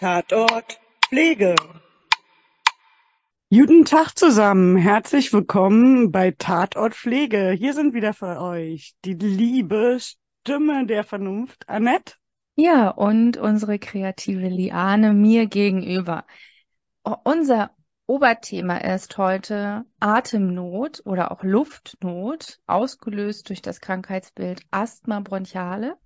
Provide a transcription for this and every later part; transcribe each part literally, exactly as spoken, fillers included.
Tatort Pflege. Guten Tag zusammen, herzlich willkommen bei Tatort Pflege. Hier sind wieder für euch die liebe Stimme der Vernunft, Annette. Ja, und unsere kreative Liane mir gegenüber. O- Unser Oberthema ist heute Atemnot oder auch Luftnot, ausgelöst durch das Krankheitsbild Asthma bronchiale.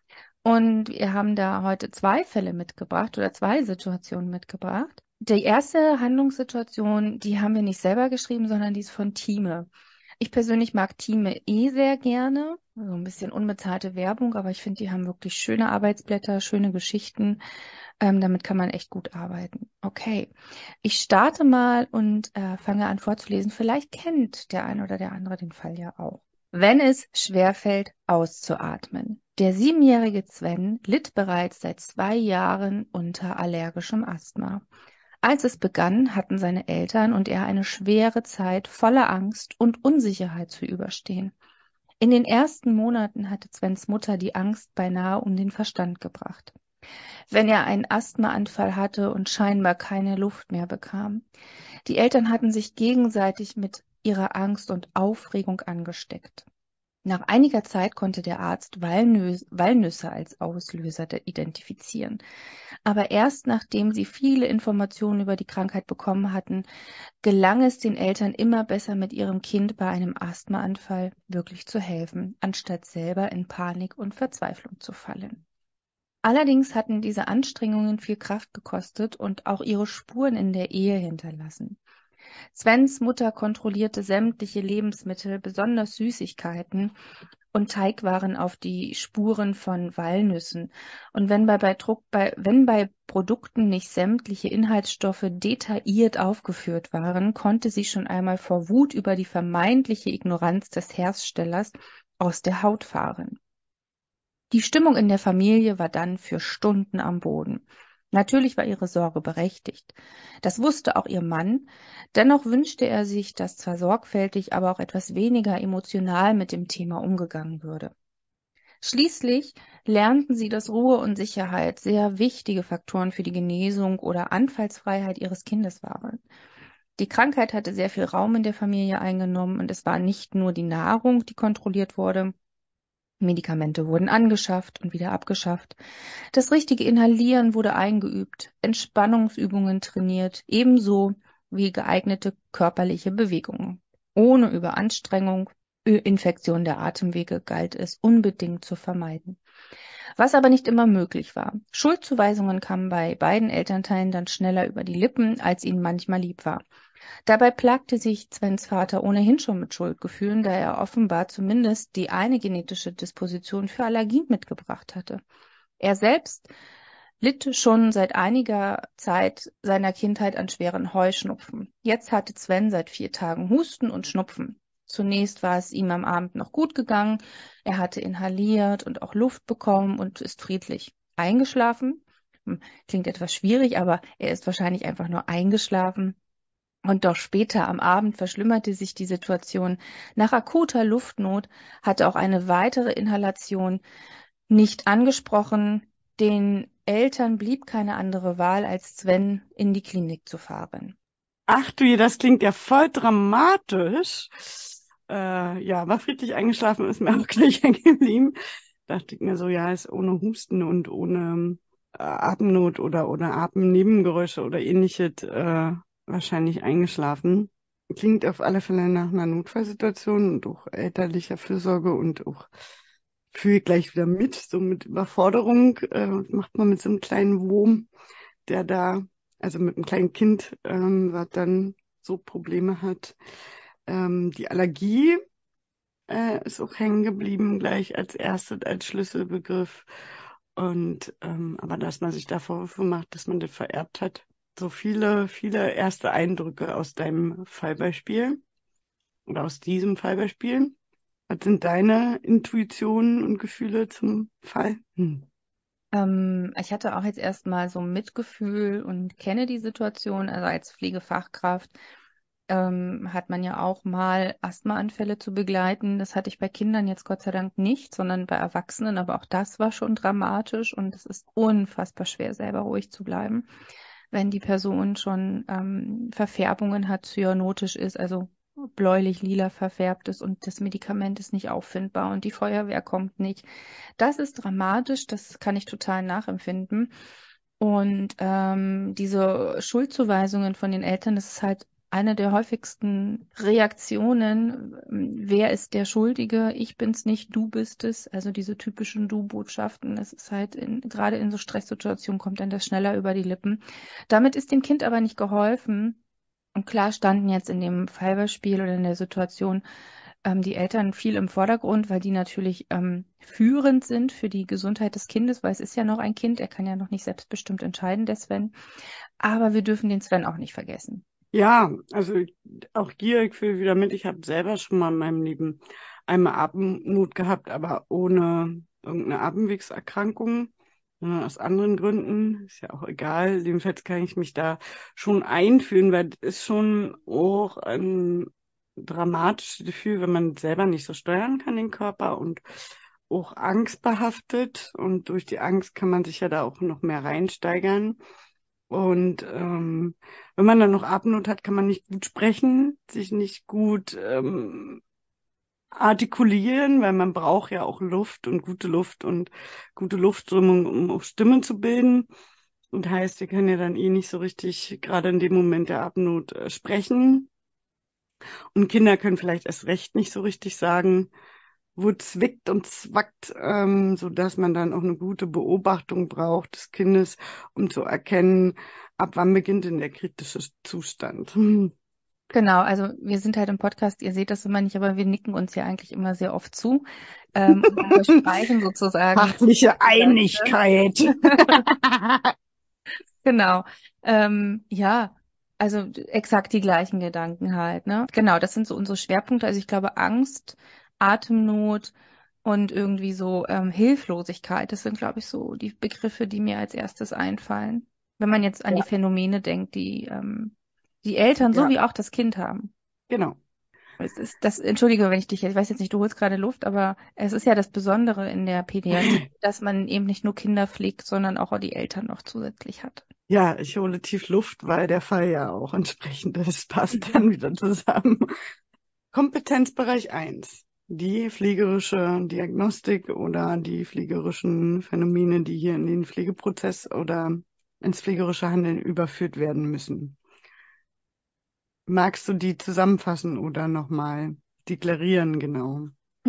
Und wir haben da heute zwei Fälle mitgebracht oder zwei Situationen mitgebracht. Die erste Handlungssituation, die haben wir nicht selber geschrieben, sondern die ist von Thieme. Ich persönlich mag Thieme eh sehr gerne. So ein bisschen unbezahlte Werbung, aber ich finde, die haben wirklich schöne Arbeitsblätter, schöne Geschichten. Ähm, damit kann man echt gut arbeiten. Okay, ich starte mal und äh, fange an vorzulesen. Vielleicht kennt der ein oder der andere den Fall ja auch. Wenn es schwerfällt, auszuatmen. Der siebenjährige Sven litt bereits seit zwei Jahren unter allergischem Asthma. Als es begann, hatten seine Eltern und er eine schwere Zeit voller Angst und Unsicherheit zu überstehen. In den ersten Monaten hatte Svens Mutter die Angst beinahe um den Verstand gebracht, wenn er einen Asthmaanfall hatte und scheinbar keine Luft mehr bekam. Die Eltern hatten sich gegenseitig mit ihrer Angst und Aufregung angesteckt. Nach einiger Zeit konnte der Arzt Walnüsse, Walnüsse als Auslöser identifizieren. Aber erst nachdem sie viele Informationen über die Krankheit bekommen hatten, gelang es den Eltern immer besser, mit ihrem Kind bei einem Asthmaanfall wirklich zu helfen, anstatt selber in Panik und Verzweiflung zu fallen. Allerdings hatten diese Anstrengungen viel Kraft gekostet und auch ihre Spuren in der Ehe hinterlassen. Svens Mutter kontrollierte sämtliche Lebensmittel, besonders Süßigkeiten und Teigwaren auf die Spuren von Walnüssen. Und wenn bei, bei, Druck, bei, wenn bei Produkten nicht sämtliche Inhaltsstoffe detailliert aufgeführt waren, konnte sie schon einmal vor Wut über die vermeintliche Ignoranz des Herstellers aus der Haut fahren. Die Stimmung in der Familie war dann für Stunden am Boden. Natürlich war ihre Sorge berechtigt. Das wusste auch ihr Mann. Dennoch wünschte er sich, dass zwar sorgfältig, aber auch etwas weniger emotional mit dem Thema umgegangen würde. Schließlich lernten sie, dass Ruhe und Sicherheit sehr wichtige Faktoren für die Genesung oder Anfallsfreiheit ihres Kindes waren. Die Krankheit hatte sehr viel Raum in der Familie eingenommen und es war nicht nur die Nahrung, die kontrolliert wurde. Medikamente wurden angeschafft und wieder abgeschafft. Das richtige Inhalieren wurde eingeübt, Entspannungsübungen trainiert, ebenso wie geeignete körperliche Bewegungen. Ohne Überanstrengung, Infektion der Atemwege galt es unbedingt zu vermeiden. Was aber nicht immer möglich war. Schuldzuweisungen kamen bei beiden Elternteilen dann schneller über die Lippen, als ihnen manchmal lieb war. Dabei plagte sich Svens Vater ohnehin schon mit Schuldgefühlen, da er offenbar zumindest die eine genetische Disposition für Allergien mitgebracht hatte. Er selbst litt schon seit einiger Zeit seiner Kindheit an schweren Heuschnupfen. Jetzt hatte Sven seit vier Tagen Husten und Schnupfen. Zunächst war es ihm am Abend noch gut gegangen. Er hatte inhaliert und auch Luft bekommen und ist friedlich eingeschlafen. Hm, Klingt etwas schwierig, aber er ist wahrscheinlich einfach nur eingeschlafen. Und doch später am Abend verschlimmerte sich die Situation. Nach akuter Luftnot hatte auch eine weitere Inhalation nicht angesprochen. Den Eltern blieb keine andere Wahl, als Sven in die Klinik zu fahren. Ach du, je, das klingt ja voll dramatisch. Äh, ja, war friedlich eingeschlafen, ist mir auch gleich hängen geblieben. Dachte ich mir so, ja, ist ohne Husten und ohne äh, Atemnot oder oder Atemnebengeräusche oder ähnliches äh, wahrscheinlich eingeschlafen. Klingt auf alle Fälle nach einer Notfallsituation und auch elterlicher Fürsorge und auch fühle ich gleich wieder mit, so mit Überforderung. Äh, was macht man mit so einem kleinen Wurm, der da, also mit einem kleinen Kind, ähm, was dann so Probleme hat. Ähm, die Allergie äh, ist auch hängen geblieben, gleich als erstes, als Schlüsselbegriff. Und ähm, aber dass man sich da Vorwürfe macht, dass man das vererbt hat. So viele, viele erste Eindrücke aus deinem Fallbeispiel oder aus diesem Fallbeispiel. Was sind deine Intuitionen und Gefühle zum Fall? Hm. Ähm, ich hatte auch jetzt erstmal so Mitgefühl und kenne die Situation, also als Pflegefachkraft ähm, hat man ja auch mal Asthmaanfälle zu begleiten. Das hatte ich bei Kindern jetzt Gott sei Dank nicht, sondern bei Erwachsenen. Aber auch das war schon dramatisch und es ist unfassbar schwer, selber ruhig zu bleiben, wenn die Person schon ähm, Verfärbungen hat, cyanotisch ist, also bläulich-lila verfärbt ist und das Medikament ist nicht auffindbar und die Feuerwehr kommt nicht. Das ist dramatisch, das kann ich total nachempfinden. Und ähm, diese Schuldzuweisungen von den Eltern, das ist halt eine der häufigsten Reaktionen. Wer ist der Schuldige? Ich bin's nicht, du bist es. Also diese typischen Du-Botschaften. Das ist halt in, gerade in so Stresssituationen kommt dann das schneller über die Lippen. Damit ist dem Kind aber nicht geholfen. Und klar standen jetzt in dem Fallbeispiel oder in der Situation ähm, die Eltern viel im Vordergrund, weil die natürlich ähm, führend sind für die Gesundheit des Kindes, weil es ist ja noch ein Kind, er kann ja noch nicht selbstbestimmt entscheiden, der Sven. Aber wir dürfen den Sven auch nicht vergessen. Ja, also ich- auch hier, ich fühle wieder mit, ich habe selber schon mal in meinem Leben einmal Atemnot gehabt, aber ohne irgendeine Atemwegserkrankung, sondern aus anderen Gründen. Ist ja auch egal. Jedenfalls kann ich mich da schon einfühlen, weil das ist schon auch ein dramatisches Gefühl, wenn man selber nicht so steuern kann, den Körper und auch angstbehaftet. Und durch die Angst kann man sich ja da auch noch mehr reinsteigern. Und ähm, wenn man dann noch Atemnot hat, kann man nicht gut sprechen, sich nicht gut ähm, artikulieren, weil man braucht ja auch Luft und gute Luft und gute Luftströmung, um auch Stimmen zu bilden. Und heißt, wir können ja dann eh nicht so richtig gerade in dem Moment der Atemnot äh, sprechen. Und Kinder können vielleicht erst recht nicht so richtig sagen, wo es zwickt und zwackt, ähm, so dass man dann auch eine gute Beobachtung braucht des Kindes, um zu erkennen, ab wann beginnt denn der kritische Zustand. Hm. Genau, also wir sind halt im Podcast, ihr seht das immer nicht, aber wir nicken uns ja eigentlich immer sehr oft zu ähm, und unterstreichen sozusagen. Fachliche Einigkeit. Genau. Ähm, ja, also exakt die gleichen Gedanken halt, ne? Genau, das sind so unsere Schwerpunkte. Also ich glaube, Angst, Atemnot und irgendwie so ähm, Hilflosigkeit, das sind, glaube ich, so die Begriffe, die mir als erstes einfallen. Wenn man jetzt an die Ja, Phänomene denkt, die ähm, die Eltern ja, sowie auch das Kind haben. genau. Es ist das, entschuldige, wenn ich dich, ich weiß jetzt nicht, du holst gerade Luft, aber es ist ja das Besondere in der Pädiatrie, dass man eben nicht nur Kinder pflegt, sondern auch die Eltern noch zusätzlich hat. Ja, ich hole tief Luft, weil der Fall ja auch entsprechend ist. Passt dann wieder zusammen. Kompetenzbereich eins: Die pflegerische Diagnostik oder die pflegerischen Phänomene, die hier in den Pflegeprozess oder ins pflegerische Handeln überführt werden müssen. Magst du die zusammenfassen oder nochmal deklarieren, genau?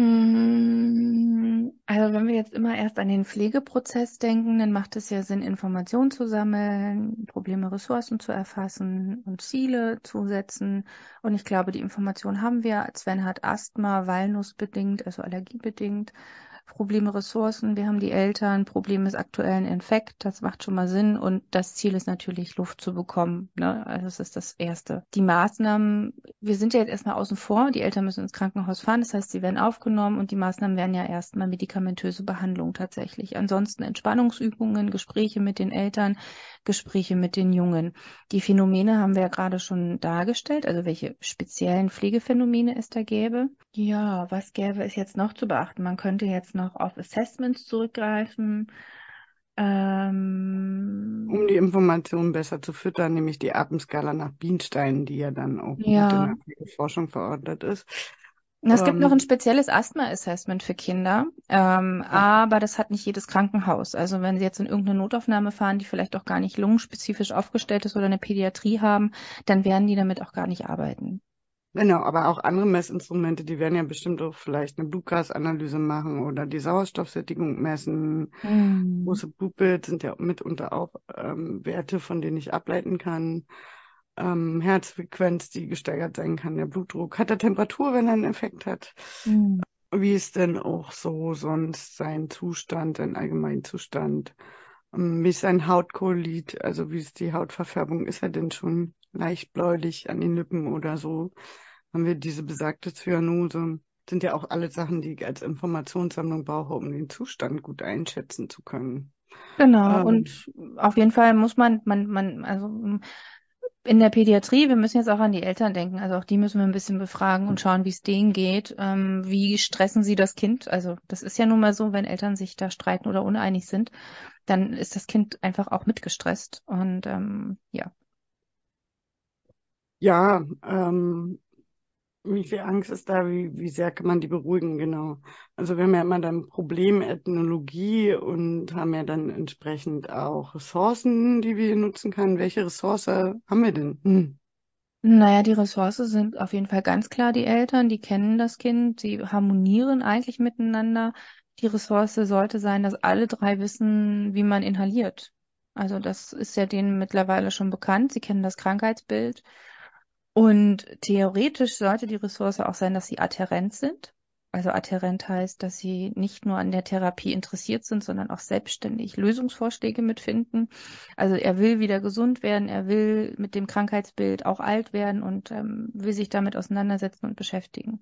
Mm, Also wenn wir jetzt immer erst an den Pflegeprozess denken, dann macht es ja Sinn, Informationen zu sammeln, Probleme, Ressourcen zu erfassen und Ziele zu setzen. Und ich glaube, die Informationen haben wir. Sven hat Asthma, walnussbedingt, also allergiebedingt. Probleme, Ressourcen, wir haben die Eltern, Problem des aktuellen Infekt, das macht schon mal Sinn und das Ziel ist natürlich, Luft zu bekommen, ne? Also das ist das Erste. Die Maßnahmen, wir sind ja jetzt erstmal außen vor, die Eltern müssen ins Krankenhaus fahren, das heißt, sie werden aufgenommen und die Maßnahmen wären ja erstmal medikamentöse Behandlung tatsächlich. Ansonsten Entspannungsübungen, Gespräche mit den Eltern, Gespräche mit den Jungen. Die Phänomene haben wir ja gerade schon dargestellt, also welche speziellen Pflegephänomene es da gäbe. Ja, was gäbe es jetzt noch zu beachten? Man könnte jetzt noch auf Assessments zurückgreifen. Um Ähm, die Informationen besser zu füttern, nämlich die Atemskala nach Bienstein, die ja dann auch gut in ja, der Pflegeforschung verordnet ist. es gibt noch ein Ähm, spezielles Asthma-Assessment für Kinder, ähm, ja, aber das hat nicht jedes Krankenhaus. Also wenn Sie jetzt in irgendeine Notaufnahme fahren, die vielleicht auch gar nicht lungenspezifisch aufgestellt ist oder eine Pädiatrie haben, dann werden die damit auch gar nicht arbeiten. genau, aber auch andere Messinstrumente, die werden ja bestimmt auch vielleicht eine Blutgasanalyse machen oder die Sauerstoffsättigung messen. Hm. Große Blutbild sind ja mitunter auch ähm, Werte, von denen ich ableiten kann. Ähm, Herzfrequenz, die gesteigert sein kann, der Blutdruck. Hat er Temperatur, wenn er einen Effekt hat? Hm. Wie ist denn auch so sonst sein Zustand, sein Allgemeinzustand? Ähm, wie ist sein Hautkolorit? Also wie ist die Hautverfärbung? Ist er denn schon leicht bläulich an den Lippen oder so? Haben wir diese besagte Zyanose? Sind ja auch alle Sachen, die ich als Informationssammlung brauche, um den Zustand gut einschätzen zu können. Genau, Ähm, und auf jeden Fall muss man, man, man, also in der Pädiatrie, wir müssen jetzt auch an die Eltern denken, also auch die müssen wir ein bisschen befragen und schauen, wie es denen geht. Ähm, wie stressen sie das Kind? Also das ist ja nun mal so, wenn Eltern sich da streiten oder uneinig sind, dann ist das Kind einfach auch mitgestresst. Und ähm, ja. Ja, ähm, wie viel Angst ist da? Wie, wie sehr kann man die beruhigen? Genau. Also wir haben ja immer dann Problemethnologie und haben ja dann entsprechend auch Ressourcen, die wir nutzen können. Welche Ressource haben wir denn? Hm. Naja, die Ressourcen sind auf jeden Fall ganz klar die Eltern, die kennen das Kind, sie harmonieren eigentlich miteinander. Die Ressource sollte sein, dass alle drei wissen, wie man inhaliert. Also das ist ja denen mittlerweile schon bekannt. Sie kennen das Krankheitsbild. Und theoretisch sollte die Ressource auch sein, dass sie adhärent sind. Also adhärent heißt, dass sie nicht nur an der Therapie interessiert sind, sondern auch selbstständig Lösungsvorschläge mitfinden. Also er will wieder gesund werden, er will mit dem Krankheitsbild auch alt werden und ähm, will sich damit auseinandersetzen und beschäftigen.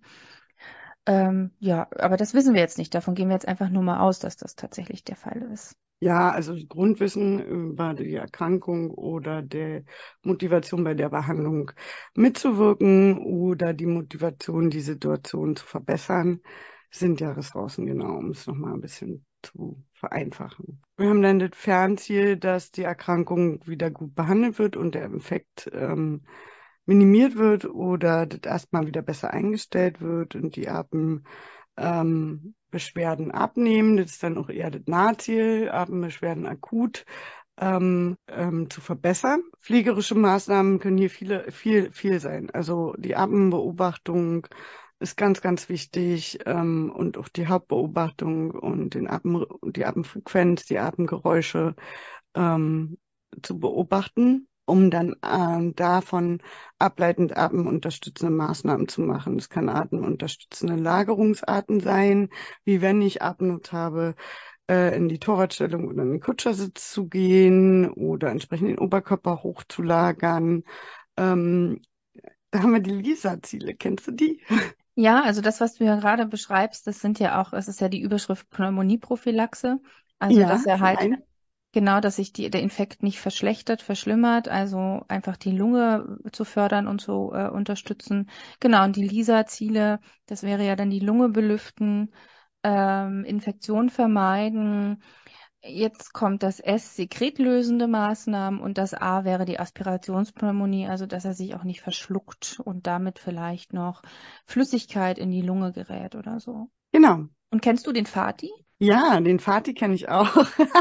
Ähm, ja, aber das wissen wir jetzt nicht. Davon gehen wir jetzt einfach nur mal aus, dass das tatsächlich der Fall ist. Ja, also Grundwissen über die Erkrankung oder der Motivation bei der Behandlung mitzuwirken oder die Motivation, die Situation zu verbessern, sind ja Ressourcen, genau, um es nochmal ein bisschen zu vereinfachen. Wir haben dann das Fernziel, dass die Erkrankung wieder gut behandelt wird und der Infekt ähm, minimiert wird oder das erstmal wieder besser eingestellt wird und die Atem ähm, Beschwerden abnehmen. Das ist dann auch eher das Nahziel, Atembeschwerden akut ähm, ähm, zu verbessern. Pflegerische Maßnahmen können hier viele, viel, viel sein. Also die Atembeobachtung ist ganz, ganz wichtig ähm, und auch die Hauptbeobachtung und den Atem, die Atemfrequenz, die Atemgeräusche ähm, zu beobachten, um dann ähm, davon ableitend atemunterstützende Maßnahmen zu machen. Es kann atemunterstützende Lagerungsarten sein, wie wenn ich Atemnot habe, äh, in die Torwartstellung oder in den Kutschersitz zu gehen oder entsprechend den Oberkörper hochzulagern. Ähm, da haben wir die Lisa-Ziele. Kennst du die? Ja, also das, was du ja gerade beschreibst, das sind ja auch, es ist ja die Überschrift Pneumonieprophylaxe. Also, Ja, dass er schon halt ein. genau, dass sich die, der Infekt nicht verschlechtert, verschlimmert, also einfach die Lunge zu fördern und zu äh, unterstützen. Genau, und die Lisa-Ziele, das wäre ja dann die Lunge belüften, ähm, Infektion vermeiden. Jetzt kommt das S, sekretlösende Maßnahmen, und das A wäre die Aspirationspneumonie, also dass er sich auch nicht verschluckt und damit vielleicht noch Flüssigkeit in die Lunge gerät oder so. Genau. Und kennst du den Fati? Ja, den Vati kenne ich auch.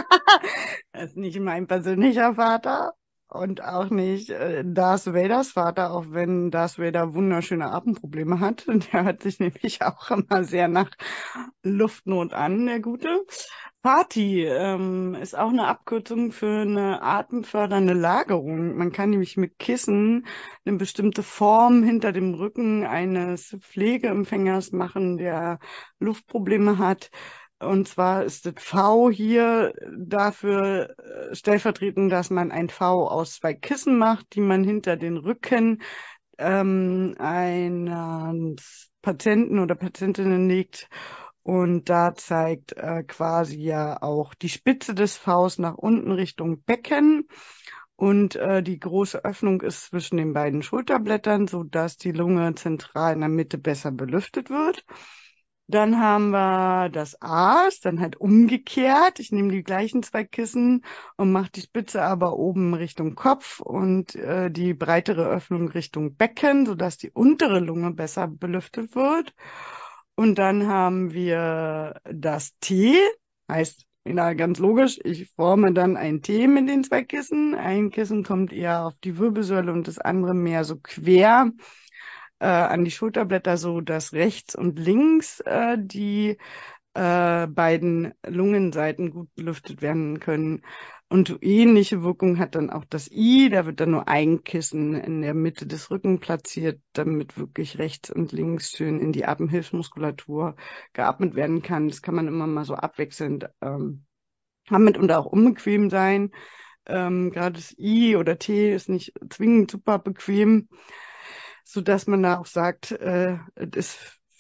Er ist nicht mein persönlicher Vater und auch nicht äh, Darth Vaders Vater, auch wenn Darth Vader wunderschöne Atemprobleme hat. Und der hört sich nämlich auch immer sehr nach Luftnot an, der Gute. Vati ähm, ist auch eine Abkürzung für eine atemfördernde Lagerung. Man kann nämlich mit Kissen eine bestimmte Form hinter dem Rücken eines Pflegeempfängers machen, der Luftprobleme hat. Und zwar ist das V hier dafür äh, stellvertretend, dass man ein V aus zwei Kissen macht, die man hinter den Rücken ähm, eines Patienten oder Patientinnen legt. Und da zeigt äh, quasi ja auch die Spitze des Vs nach unten Richtung Becken. Und äh, die große Öffnung ist zwischen den beiden Schulterblättern, sodass die Lunge zentral in der Mitte besser belüftet wird. Dann haben wir das A, ist dann halt umgekehrt. Ich nehme die gleichen zwei Kissen und mache die Spitze aber oben Richtung Kopf und äh, die breitere Öffnung Richtung Becken, sodass die untere Lunge besser belüftet wird. Und dann haben wir das T, heißt, na, ganz logisch, ich forme dann ein T mit den zwei Kissen. Ein Kissen kommt eher auf die Wirbelsäule und das andere mehr so quer äh, an die Schulterblätter, so dass rechts und links äh, die äh, beiden Lungenseiten gut belüftet werden können. Und so ähnliche Wirkung hat dann auch das I. Da wird dann nur ein Kissen in der Mitte des Rückens platziert, damit wirklich rechts und links schön in die Atemhilfsmuskulatur geatmet werden kann. Das kann man immer mal so abwechselnd ähm, haben mitunter auch unbequem sein. Ähm, gerade das I oder T ist nicht zwingend super bequem, so dass man da auch sagt, äh, es ist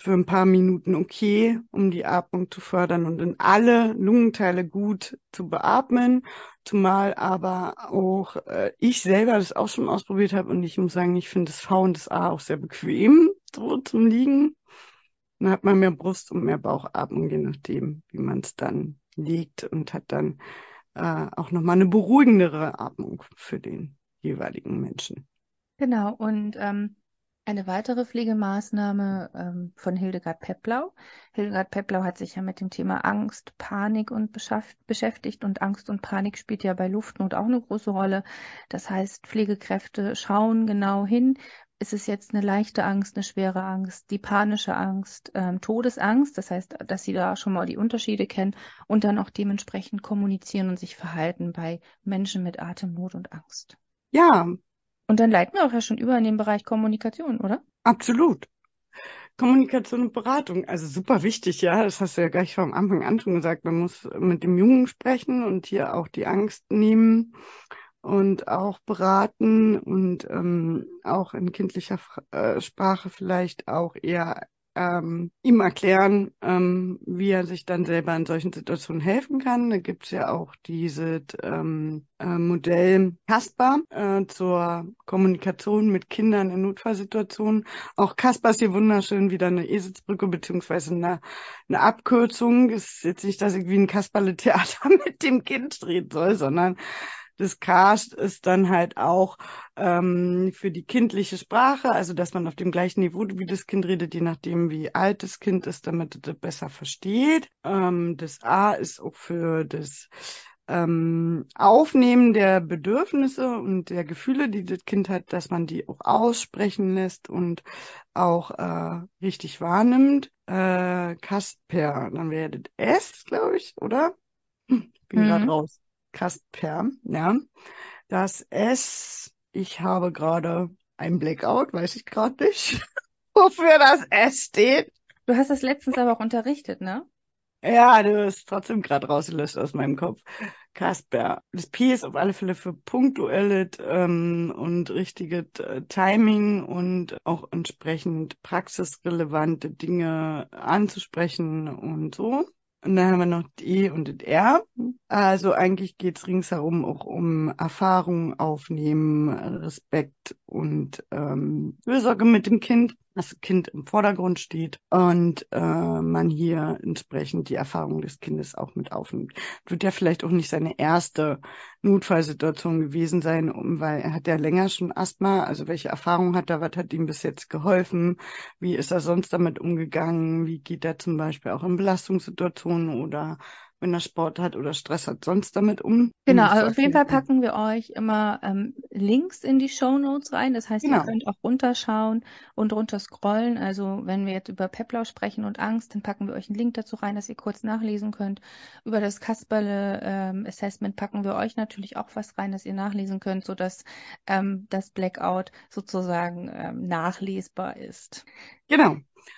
für ein paar Minuten okay, um die Atmung zu fördern und in alle Lungenteile gut zu beatmen. Zumal aber auch äh, ich selber das auch schon ausprobiert habe und ich muss sagen, ich finde das V und das A auch sehr bequem, so zum Liegen. Dann hat man mehr Brust- und mehr Bauchatmung, je nachdem, wie man es dann legt und hat dann äh, auch nochmal eine beruhigendere Atmung für den jeweiligen Menschen. Genau, und ähm, eine weitere Pflegemaßnahme ähm, von Hildegard Peplau. Hildegard Peplau hat sich ja mit dem Thema Angst, Panik und beschaff- beschäftigt und Angst und Panik spielt ja bei Luftnot auch eine große Rolle. Das heißt, Pflegekräfte schauen genau hin. Ist es jetzt eine leichte Angst, eine schwere Angst, die panische Angst, ähm, Todesangst? Das heißt, dass sie da schon mal die Unterschiede kennen und dann auch dementsprechend kommunizieren und sich verhalten bei Menschen mit Atemnot und Angst. Ja, Und dann leiten wir auch ja schon über in den Bereich Kommunikation, oder? absolut. Kommunikation und Beratung, also super wichtig, ja. Das hast du ja gleich vom Anfang an schon gesagt. Man muss mit dem Jungen sprechen und hier auch die Angst nehmen und auch beraten und ähm, auch in kindlicher Fra- äh, Sprache vielleicht auch eher ähm, ihm erklären, ähm, wie er sich dann selber in solchen Situationen helfen kann. Da gibt's ja auch dieses ähm, äh, Modell Casper äh, zur Kommunikation mit Kindern in Notfallsituationen. Auch Casper ist hier wunderschön, wieder eine Eselsbrücke beziehungsweise eine, eine Abkürzung. Ist jetzt nicht, dass ich wie ein Kasperle-Theater mit dem Kind reden soll, sondern das Cast ist dann halt auch ähm, für die kindliche Sprache, also dass man auf dem gleichen Niveau wie das Kind redet, je nachdem wie alt das Kind ist, damit es das besser versteht. Ähm, das A ist auch für das ähm, Aufnehmen der Bedürfnisse und der Gefühle, die das Kind hat, dass man die auch aussprechen lässt und auch äh, richtig wahrnimmt. Äh, Kasper, dann wäre das S, glaube ich, oder? Hm, bin gerade Mhm. raus. Kasper, ja. Das S, ich habe gerade ein Blackout, weiß ich gerade nicht, wofür das S steht. Du hast das letztens aber auch unterrichtet, ne? Ja, du bist trotzdem gerade rausgelöscht aus meinem Kopf. Kasper. Das P ist auf alle Fälle für punktuelles ähm, und richtiges äh, Timing und auch entsprechend praxisrelevante Dinge anzusprechen und so. Und dann haben wir noch das E und das R. Also eigentlich geht's ringsherum auch um Erfahrung aufnehmen, Respekt und ähm, Fürsorge mit dem Kind, dass das Kind im Vordergrund steht und äh, man hier entsprechend die Erfahrung des Kindes auch mit aufnimmt. Wird ja vielleicht auch nicht seine erste Notfallsituation gewesen sein, um, weil er hat ja länger schon Asthma. Also welche Erfahrung hat er, was hat ihm bis jetzt geholfen? Wie ist er sonst damit umgegangen? Wie geht er zum Beispiel auch in Belastungssituationen oder wenn er Sport hat oder Stress hat, sonst damit um? Um Genau, das zu also auf jeden Fall erklären. packen wir euch immer ähm, Links in die Shownotes rein. Das heißt, ihr Genau. könnt auch runterschauen und runter scrollen. Also wenn wir jetzt über Peplau sprechen und Angst, dann packen wir euch einen Link dazu rein, dass ihr kurz nachlesen könnt. Über das Kasperle ähm, Assessment packen wir euch natürlich auch was rein, dass ihr nachlesen könnt, sodass ähm, das Blackout sozusagen ähm, nachlesbar ist. Genau.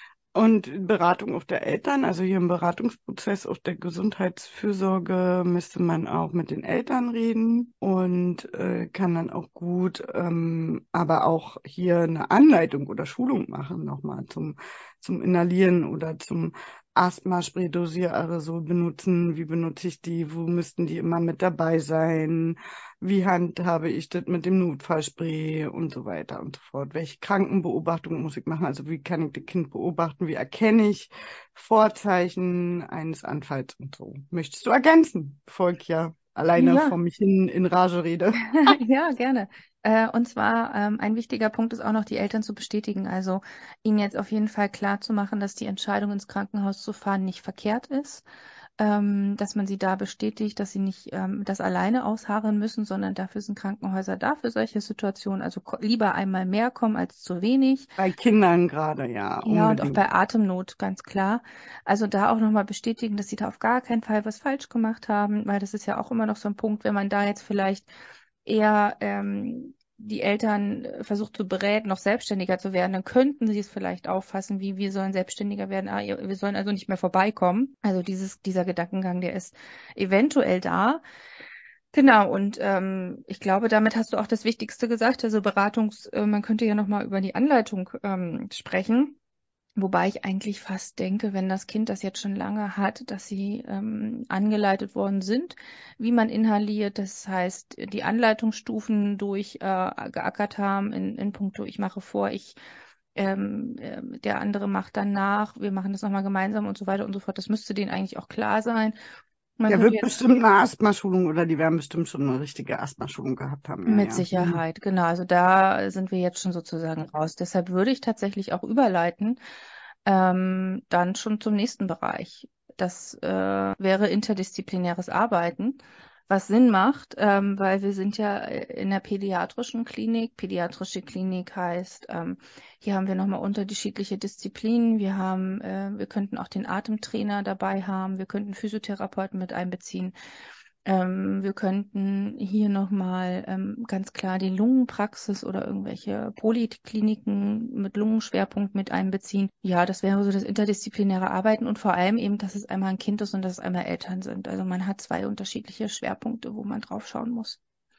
Und Beratung auch der Eltern, also hier im Beratungsprozess auf der Gesundheitsfürsorge müsste man auch mit den Eltern reden und äh, kann dann auch gut, ähm, aber auch hier eine Anleitung oder Schulung machen nochmal zum zum Inhalieren oder zum Asthma-Spray-Dosiererasol benutzen. Wie benutze ich die? Wo müssten die immer mit dabei sein? Wie handhabe ich das mit dem Notfallspray und so weiter und so fort? Welche Krankenbeobachtung muss ich machen? Also wie kann ich das Kind beobachten? Wie erkenne ich Vorzeichen eines Anfalls und so? Möchtest du ergänzen, bevor ich ja alleine vor Ja, mich hin in Rage rede? ja, gerne. Äh, und zwar ähm, ein wichtiger Punkt ist auch noch, die Eltern zu bestätigen. Also ihnen jetzt auf jeden Fall klar zu machen, dass die Entscheidung, ins Krankenhaus zu fahren, nicht verkehrt ist. Ähm, dass man sie da bestätigt, dass sie nicht ähm, das alleine ausharren müssen, sondern dafür sind Krankenhäuser da für solche Situationen. Also ko- lieber einmal mehr kommen als zu wenig. Bei Kindern gerade, ja, Ja, und auch unbedingt. bei Atemnot, ganz klar. Also da auch nochmal bestätigen, dass sie da auf gar keinen Fall was falsch gemacht haben, weil das ist ja auch immer noch so ein Punkt, wenn man da jetzt vielleicht eher ähm, die Eltern äh, versucht zu berät, noch selbstständiger zu werden, dann könnten sie es vielleicht auffassen, wie wir sollen selbstständiger werden, ah, ihr- wir sollen also nicht mehr vorbeikommen. Also dieses, dieser Gedankengang, der ist eventuell da. Genau, und ähm, ich glaube, damit hast du auch das Wichtigste gesagt. Also Beratungs, äh, man könnte ja nochmal über die Anleitung ähm, sprechen. Wobei ich eigentlich fast denke, wenn das Kind das jetzt schon lange hat, dass sie ähm, angeleitet worden sind, wie man inhaliert. Das heißt, die Anleitungsstufen durchgeackert haben in, in puncto, ich mache vor, ich ähm, äh, der andere macht dann nach, wir machen das nochmal gemeinsam und so weiter und so fort. Das müsste denen eigentlich auch klar sein. Man Der könnte wird jetzt bestimmt eine Asthmaschulung oder die werden bestimmt schon eine richtige Asthmaschulung gehabt haben. Ja, mit ja. Hm. Sicherheit, genau. Also da sind wir jetzt schon sozusagen raus. Deshalb würde ich tatsächlich auch überleiten, ähm, dann schon zum nächsten Bereich. Das äh, wäre interdisziplinäres Arbeiten, was Sinn macht, ähm, weil wir sind ja in der pädiatrischen Klinik. Pädiatrische Klinik heißt, ähm, hier haben wir nochmal unterschiedliche Disziplinen. Wir haben, äh, wir könnten auch den Atemtrainer dabei haben. Wir könnten Physiotherapeuten mit einbeziehen. Ähm, wir könnten hier nochmal ähm, ganz klar die Lungenpraxis oder irgendwelche Polikliniken mit Lungenschwerpunkt mit einbeziehen. Ja, das wäre so das interdisziplinäre Arbeiten und vor allem eben, dass es einmal ein Kind ist und dass es einmal Eltern sind. Also man hat zwei unterschiedliche Schwerpunkte, wo man drauf schauen muss.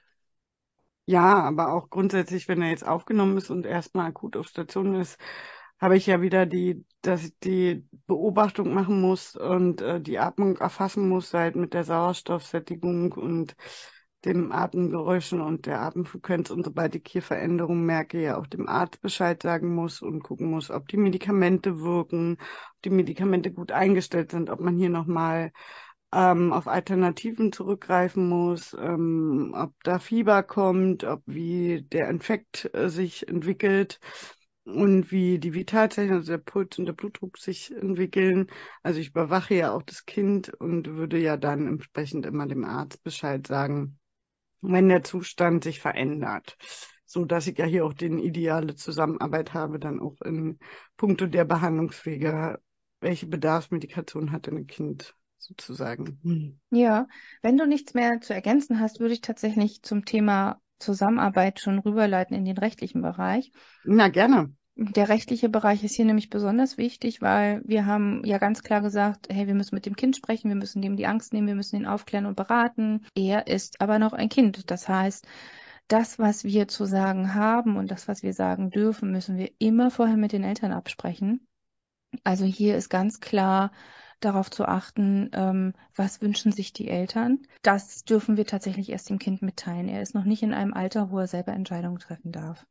Ja, aber auch grundsätzlich, wenn er jetzt aufgenommen ist und erstmal akut auf Station ist, habe ich ja wieder die, dass ich die Beobachtung machen muss und äh, die Atmung erfassen muss, halt mit der Sauerstoffsättigung und dem Atemgeräuschen und der Atemfrequenz. Und sobald ich hier Veränderungen merke, ja auch dem Arzt Bescheid sagen muss und gucken muss, ob die Medikamente wirken, ob die Medikamente gut eingestellt sind, ob man hier nochmal ähm, auf Alternativen zurückgreifen muss, ähm, ob da Fieber kommt, ob wie der Infekt äh, sich entwickelt und wie die Vitalzeichen, also der Puls und der Blutdruck sich entwickeln. Also ich überwache ja auch das Kind und würde ja dann entsprechend immer dem Arzt Bescheid sagen, wenn der Zustand sich verändert. So dass ich ja hier auch den ideale Zusammenarbeit habe, dann auch in puncto der Behandlungswege, welche Bedarfsmedikation hat denn ein Kind sozusagen. Hm. Ja, wenn du nichts mehr zu ergänzen hast, würde ich tatsächlich zum Thema Zusammenarbeit schon rüberleiten in den rechtlichen Bereich. Na, gerne. Der rechtliche Bereich ist hier nämlich besonders wichtig, weil wir haben ja ganz klar gesagt, hey, wir müssen mit dem Kind sprechen, wir müssen dem die Angst nehmen, wir müssen ihn aufklären und beraten. Er ist aber noch ein Kind. Das heißt, das, was wir zu sagen haben und das, was wir sagen dürfen, müssen wir immer vorher mit den Eltern absprechen. Also hier ist ganz klar darauf zu achten, ähm, was wünschen sich die Eltern. Das dürfen wir tatsächlich erst dem Kind mitteilen. Er ist noch nicht in einem Alter, wo er selber Entscheidungen treffen darf.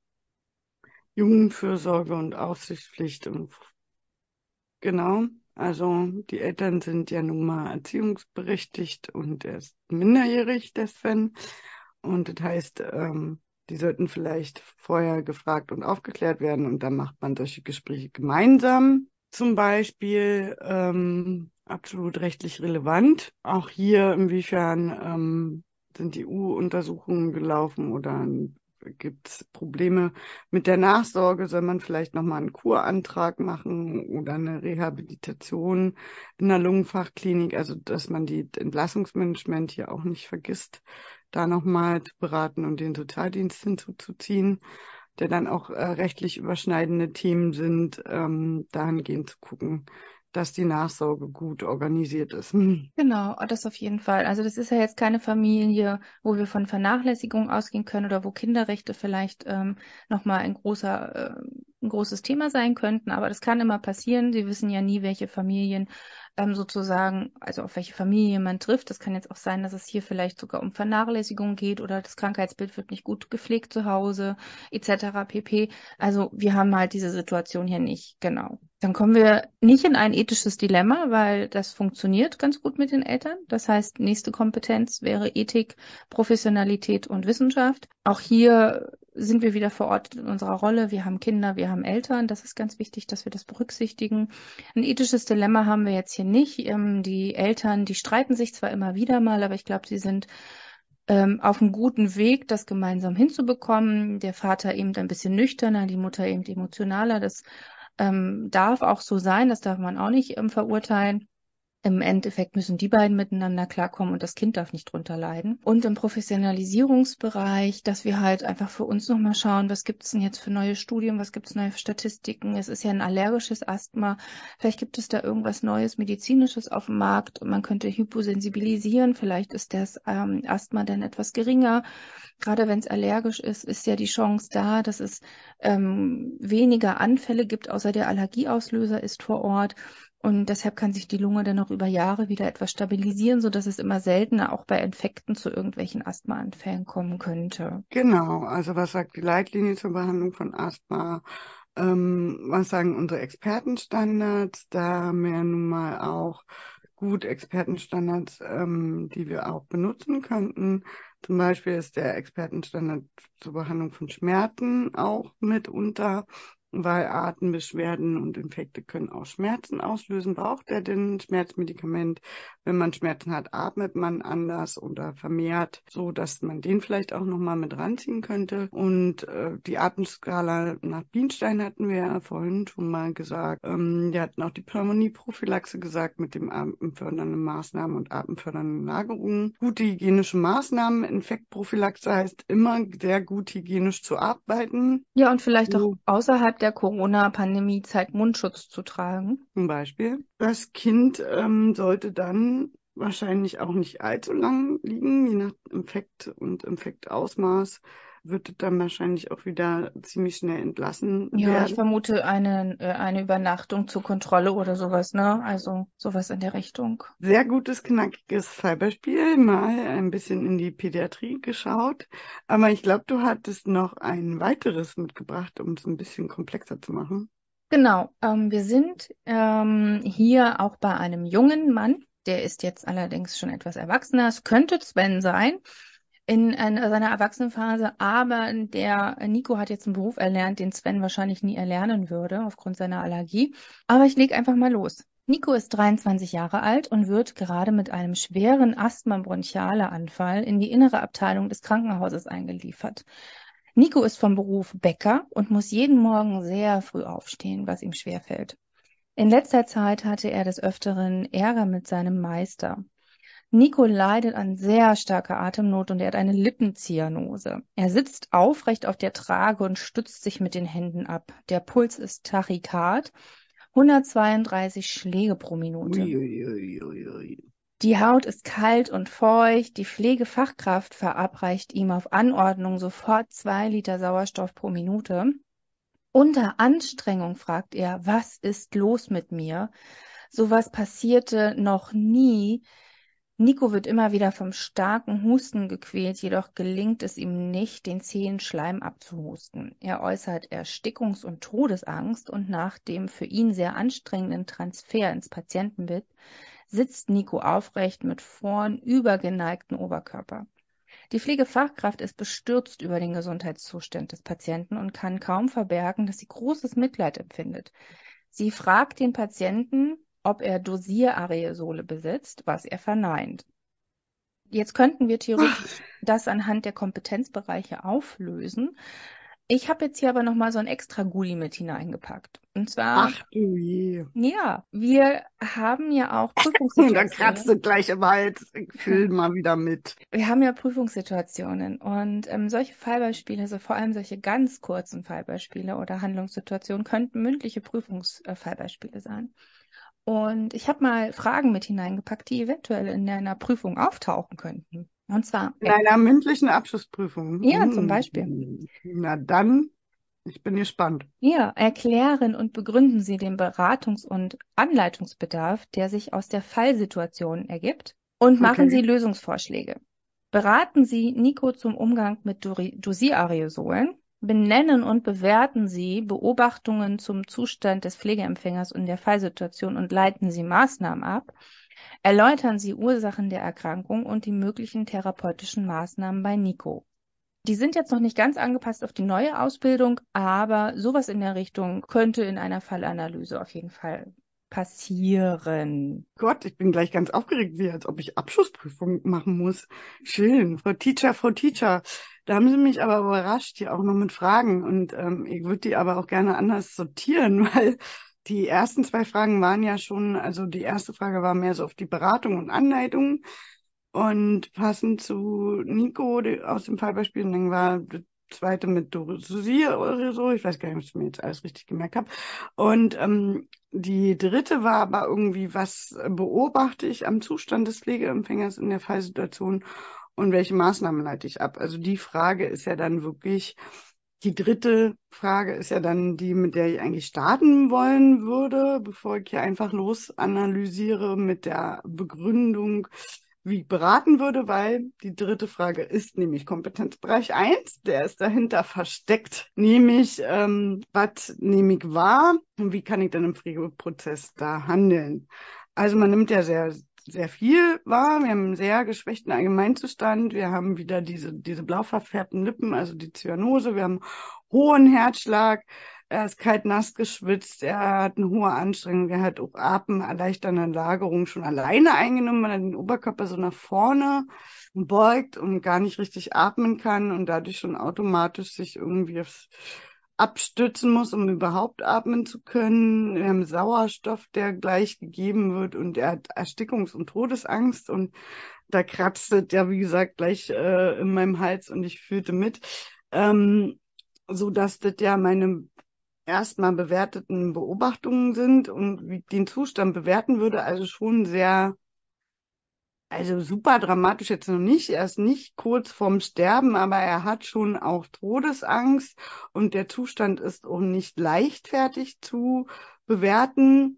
Jugendfürsorge und Aufsichtspflicht. Und genau. Also die Eltern sind ja nun mal erziehungsberechtigt und er ist minderjährig, der Sven. Und das heißt, ähm, die sollten vielleicht vorher gefragt und aufgeklärt werden und dann macht man solche Gespräche gemeinsam. Zum Beispiel ähm, absolut rechtlich relevant. Auch hier, inwiefern ähm, sind die U-Untersuchungen gelaufen oder gibt es Probleme mit der Nachsorge? Soll man vielleicht nochmal einen Kurantrag machen oder eine Rehabilitation in der Lungenfachklinik? Also, dass man die Entlassungsmanagement hier auch nicht vergisst, da nochmal zu beraten und den Sozialdienst hinzuzuziehen, der dann auch äh, rechtlich überschneidende Themen sind, ähm, dahingehend zu gucken, dass die Nachsorge gut organisiert ist. Hm. Genau, das auf jeden Fall. Also das ist ja jetzt keine Familie, wo wir von Vernachlässigung ausgehen können oder wo Kinderrechte vielleicht ähm, nochmal ein großer, äh, ein großes Thema sein könnten. Aber das kann immer passieren. Sie wissen ja nie, welche Familien ähm, sozusagen, also auf welche Familie man trifft. Das kann jetzt auch sein, dass es hier vielleicht sogar um Vernachlässigung geht oder das Krankheitsbild wird nicht gut gepflegt zu Hause, et cetera pp. Also wir haben halt diese Situation hier nicht, genau. Dann kommen wir nicht in ein ethisches Dilemma, weil das funktioniert ganz gut mit den Eltern. Das heißt, nächste Kompetenz wäre Ethik, Professionalität und Wissenschaft. Auch hier sind wir wieder verortet in unserer Rolle. Wir haben Kinder, wir haben Eltern. Das ist ganz wichtig, dass wir das berücksichtigen. Ein ethisches Dilemma haben wir jetzt hier nicht. Die Eltern, die streiten sich zwar immer wieder mal, aber ich glaube, sie sind ähm, auf einem guten Weg, das gemeinsam hinzubekommen. Der Vater eben ein bisschen nüchterner, die Mutter eben emotionaler. Das ähm, darf auch so sein, das darf man auch nicht ähm, verurteilen. Im Endeffekt müssen die beiden miteinander klarkommen und das Kind darf nicht drunter leiden. Und im Professionalisierungsbereich, dass wir halt einfach für uns nochmal schauen, was gibt es denn jetzt für neue Studien, was gibt es neue Statistiken. Es ist ja ein allergisches Asthma. Vielleicht gibt es da irgendwas Neues, Medizinisches auf dem Markt und man könnte hyposensibilisieren. Vielleicht ist das ähm, Asthma dann etwas geringer. Gerade wenn es allergisch ist, ist ja die Chance da, dass es ähm, weniger Anfälle gibt, außer der Allergieauslöser ist vor Ort. Und deshalb kann sich die Lunge dann auch über Jahre wieder etwas stabilisieren, sodass es immer seltener auch bei Infekten zu irgendwelchen Asthmaanfällen kommen könnte. Genau, also was sagt die Leitlinie zur Behandlung von Asthma? Ähm, was sagen unsere Expertenstandards? Da haben wir ja nun mal auch gut Expertenstandards, ähm, die wir auch benutzen könnten. Zum Beispiel ist der Expertenstandard zur Behandlung von Schmerzen auch mitunter, weil Atembeschwerden und Infekte können auch Schmerzen auslösen. Braucht er denn ein Schmerzmedikament? Wenn man Schmerzen hat, atmet man anders oder vermehrt, so dass man den vielleicht auch nochmal mit ranziehen könnte. Und äh, die Atemskala nach Bienstein hatten wir ja vorhin schon mal gesagt. Ähm, wir hatten auch die Pneumonie-Prophylaxe gesagt mit dem atemfördernden Maßnahmen und atemfördernden Lagerungen. Gute hygienische Maßnahmen. Infektprophylaxe heißt immer sehr gut hygienisch zu arbeiten. Ja, und vielleicht auch So außerhalb der Corona-Pandemie-Zeit Mundschutz zu tragen. zum Beispiel. Das Kind ähm, sollte dann wahrscheinlich auch nicht allzu lang liegen, je nach Infekt und Infektausmaß wird es dann wahrscheinlich auch wieder ziemlich schnell entlassen Ja, ich werden. vermute eine, äh, eine Übernachtung zur Kontrolle oder sowas, ne? Also sowas in der Richtung. Sehr gutes, knackiges Fallbeispiel, mal ein bisschen in die Pädiatrie geschaut. Aber ich glaube, du hattest noch ein weiteres mitgebracht, um es ein bisschen komplexer zu machen. Genau, ähm, wir sind ähm, hier auch bei einem jungen Mann, der ist jetzt allerdings schon etwas erwachsener. Es könnte Sven sein in, in seiner Erwachsenenphase, aber der Nico hat jetzt einen Beruf erlernt, den Sven wahrscheinlich nie erlernen würde aufgrund seiner Allergie. Aber ich lege einfach mal los. Nico ist dreiundzwanzig Jahre alt und wird gerade mit einem schweren Asthma-Bronchiale-Anfall in die innere Abteilung des Krankenhauses eingeliefert. Nico ist vom Beruf Bäcker und muss jeden Morgen sehr früh aufstehen, was ihm schwerfällt. In letzter Zeit hatte er des Öfteren Ärger mit seinem Meister. Nico leidet an sehr starker Atemnot und er hat eine Lippenzyanose. Er sitzt aufrecht auf der Trage und stützt sich mit den Händen ab. Der Puls ist Tachykard, hundertzweiunddreißig Schläge pro Minute. Uiuiuiui. Die Haut ist kalt und feucht. Die Pflegefachkraft verabreicht ihm auf Anordnung sofort zwei Liter Sauerstoff pro Minute. Unter Anstrengung fragt er, was ist los mit mir? Sowas passierte noch nie. Nico wird immer wieder vom starken Husten gequält, jedoch gelingt es ihm nicht, den zähen Schleim abzuhusten. Er äußert Erstickungs- und Todesangst und nach dem für ihn sehr anstrengenden Transfer ins Patientenbett sitzt Nico aufrecht mit vorn übergeneigten Oberkörper. Die Pflegefachkraft ist bestürzt über den Gesundheitszustand des Patienten und kann kaum verbergen, dass sie großes Mitleid empfindet. Sie fragt den Patienten, ob er Dosieraerosole besitzt, was er verneint. Jetzt könnten wir theoretisch das anhand der Kompetenzbereiche auflösen. Ich habe jetzt hier aber nochmal so ein extra Goodie mit hineingepackt. Und zwar, Ach du je. ja, wir haben ja auch Da Prüfungssituationen. kratzt du gleich im Hals. Fühl mal wieder mit. Wir haben ja Prüfungssituationen und ähm, solche Fallbeispiele, also vor allem solche ganz kurzen Fallbeispiele oder Handlungssituationen, könnten mündliche Prüfungsfallbeispiele sein. Und ich habe mal Fragen mit hineingepackt, die eventuell in einer Prüfung auftauchen könnten. Und zwar, In einer mündlichen Abschlussprüfung. ja, zum Hm. Beispiel, Na dann, ich bin gespannt. ja, erklären und begründen Sie den Beratungs- und Anleitungsbedarf, der sich aus der Fallsituation ergibt, und machen Sie Okay. Lösungsvorschläge. Beraten Sie Nico zum Umgang mit Dori- Dosieraerosolen. Benennen und bewerten Sie Beobachtungen zum Zustand des Pflegeempfängers und der Fallsituation und leiten Sie Maßnahmen ab. Erläutern Sie Ursachen der Erkrankung und die möglichen therapeutischen Maßnahmen bei Nico. Die sind jetzt noch nicht ganz angepasst auf die neue Ausbildung, aber sowas in der Richtung könnte in einer Fallanalyse auf jeden Fall passieren. Gott, ich bin gleich ganz aufgeregt, wie als ob ich Abschlussprüfung machen muss. Schön, Frau Teacher, Frau Teacher. Da haben Sie mich aber überrascht, hier auch noch mit Fragen. Und ähm, ich würde die aber auch gerne anders sortieren, weil Die ersten zwei Fragen waren ja schon, also die erste Frage war mehr so auf die Beratung und Anleitung. Und passend zu Nico die, aus dem Fallbeispiel, dann war die zweite mit Dosisier oder so. Ich weiß gar nicht, ob ich mir jetzt alles richtig gemerkt habe. Und ähm, die dritte war aber irgendwie, was beobachte ich am Zustand des Pflegeempfängers in der Fallsituation und welche Maßnahmen leite ich ab? Also die Frage ist ja dann wirklich, die dritte Frage ist ja dann die, mit der ich eigentlich starten wollen würde, bevor ich hier einfach los analysiere mit der Begründung, wie ich beraten würde, weil die dritte Frage ist nämlich Kompetenzbereich eins, der ist dahinter versteckt, nämlich ähm, was nehme ich wahr und wie kann ich dann im Pflegeprozess da handeln. Also man nimmt ja sehr sehr viel wahr. Wir haben einen sehr geschwächten Allgemeinzustand. Wir haben wieder diese, diese blau verfärbten Lippen, also die Zyanose. Wir haben hohen Herzschlag. Er ist kalt nass geschwitzt. Er hat eine hohe Anstrengung. Er hat auch atemerleichternde Lagerung schon alleine eingenommen, weil er den Oberkörper so nach vorne beugt und gar nicht richtig atmen kann und dadurch schon automatisch sich irgendwie aufs abstützen muss, um überhaupt atmen zu können. Wir haben Sauerstoff, der gleich gegeben wird und er hat Erstickungs- und Todesangst und da kratzt es ja, wie gesagt, gleich äh, in meinem Hals und ich fühlte mit, ähm, so dass das ja meine erstmal bewerteten Beobachtungen sind und wie ich den Zustand bewerten würde, also schon sehr also super dramatisch jetzt noch nicht. Er ist nicht kurz vorm Sterben, aber er hat schon auch Todesangst und der Zustand ist auch nicht leichtfertig zu bewerten.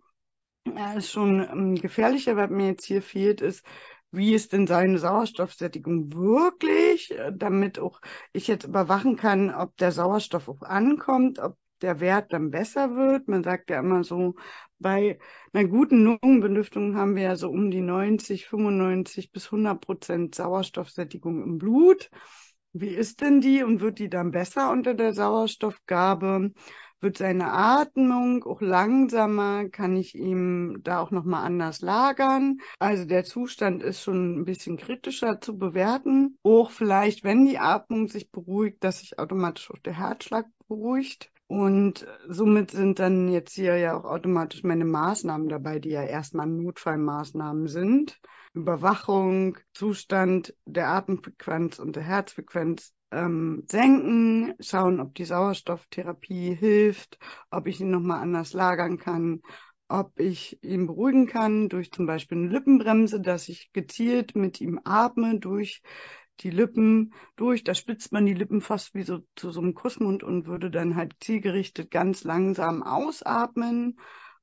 Er ist schon ähm, gefährlicher, was mir jetzt hier fehlt, ist, wie ist denn seine Sauerstoffsättigung wirklich, äh, damit auch ich jetzt überwachen kann, ob der Sauerstoff auch ankommt, ob der Wert dann besser wird. Man sagt ja immer so, bei einer guten Lungenbelüftung haben wir ja so um die neunzig, fünfundneunzig bis hundert Prozent Sauerstoffsättigung im Blut. Wie ist denn die und wird die dann besser unter der Sauerstoffgabe? Wird seine Atmung auch langsamer? Kann ich ihm da auch nochmal anders lagern? Also der Zustand ist schon ein bisschen kritischer zu bewerten. Auch vielleicht, wenn die Atmung sich beruhigt, dass sich automatisch auch der Herzschlag beruhigt. Und somit sind dann jetzt hier ja auch automatisch meine Maßnahmen dabei, die ja erstmal Notfallmaßnahmen sind. Überwachung, Zustand der Atemfrequenz und der Herzfrequenz ähm, senken, schauen, ob die Sauerstofftherapie hilft, ob ich ihn nochmal anders lagern kann, ob ich ihn beruhigen kann durch zum Beispiel eine Lippenbremse, dass ich gezielt mit ihm atme durch die Lippen durch. Da spitzt man die Lippen fast wie so zu so einem Kussmund und würde dann halt zielgerichtet ganz langsam ausatmen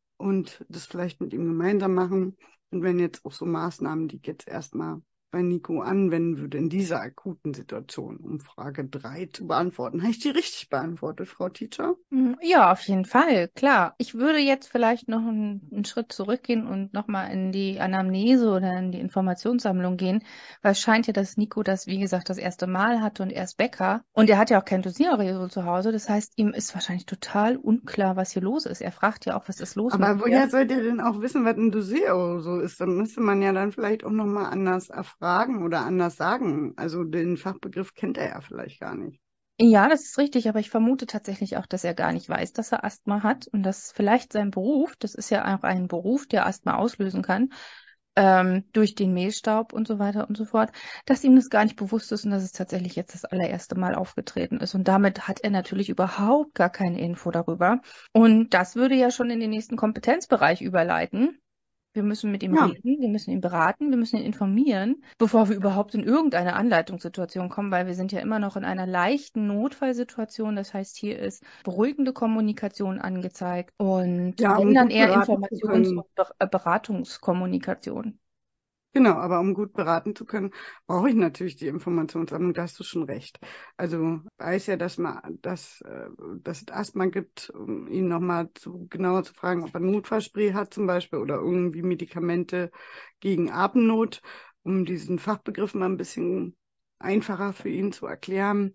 und das vielleicht mit ihm gemeinsam machen. Und wenn jetzt auch so Maßnahmen, die ich jetzt erstmal bei Nico anwenden würde in dieser akuten Situation, um Frage drei zu beantworten. Habe ich die richtig beantwortet, Frau Teacher? Mm, Ja, auf jeden Fall, klar. Ich würde jetzt vielleicht noch einen, einen Schritt zurückgehen und nochmal in die Anamnese oder in die Informationssammlung gehen, weil es scheint ja, dass Nico das, wie gesagt, das erste Mal hatte und er ist Bäcker und er hat ja auch kein Dosiererresul zu Hause. Das heißt, ihm ist wahrscheinlich total unklar, was hier los ist. Er fragt ja auch, was ist los mit Aber dir? woher sollt ihr denn auch wissen, was ein Dossier so ist? Dann müsste man ja dann vielleicht auch nochmal anders erfragen oder anders sagen. Also den Fachbegriff kennt er ja vielleicht gar nicht. Ja, das ist richtig, aber ich vermute tatsächlich auch, dass er gar nicht weiß, dass er Asthma hat und dass vielleicht sein Beruf, das ist ja auch ein Beruf, der Asthma auslösen kann, ähm, durch den Mehlstaub und so weiter und so fort, dass ihm das gar nicht bewusst ist und dass es tatsächlich jetzt das allererste Mal aufgetreten ist. Und damit hat er natürlich überhaupt gar keine Info darüber. Und das würde ja schon in den nächsten Kompetenzbereich überleiten. Wir müssen mit ihm Ja, reden, wir müssen ihn beraten, wir müssen ihn informieren, bevor wir überhaupt in irgendeine Anleitungssituation kommen, weil wir sind ja immer noch in einer leichten Notfallsituation. Das heißt, hier ist beruhigende Kommunikation angezeigt und ja, wenn um dann gut eher beraten zu Informations- können. und Ber- äh, Beratungskommunikation. Genau, aber um gut beraten zu können, brauche ich natürlich die Informationssammlung, da hast du schon recht. Also weiß ja, dass man, dass, äh, dass es Asthma gibt, um ihn nochmal zu, genauer zu fragen, ob er Notfallspray hat zum Beispiel oder irgendwie Medikamente gegen Atemnot, um diesen Fachbegriff mal ein bisschen einfacher für ihn zu erklären.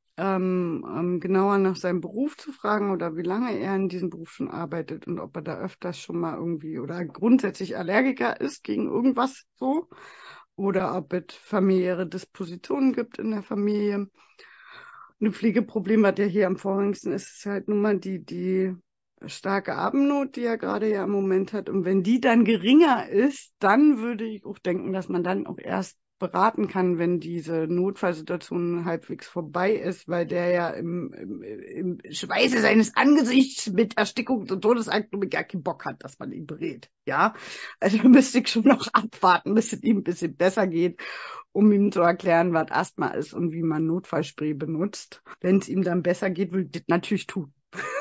Ähm, ähm, genauer nach seinem Beruf zu fragen oder wie lange er in diesem Beruf schon arbeitet und ob er da öfters schon mal irgendwie oder grundsätzlich Allergiker ist gegen irgendwas so oder ob es familiäre Dispositionen gibt in der Familie. Ein Pflegeproblem, was ja hier am vorrangigsten ist, ist halt nun mal die, die starke Atemnot, die er gerade ja im Moment hat. Und wenn die dann geringer ist, dann würde ich auch denken, dass man dann auch erst beraten kann, wenn diese Notfallsituation halbwegs vorbei ist, weil der ja im, im, im Schweiße seines Angesichts mit Erstickung und Todesangst gar keinen Bock hat, dass man ihn berät. Ja, also müsste ich schon noch abwarten, bis es ihm ein bisschen besser geht, um ihm zu erklären, was Asthma ist und wie man Notfallspray benutzt. Wenn es ihm dann besser geht, will ich das natürlich tun.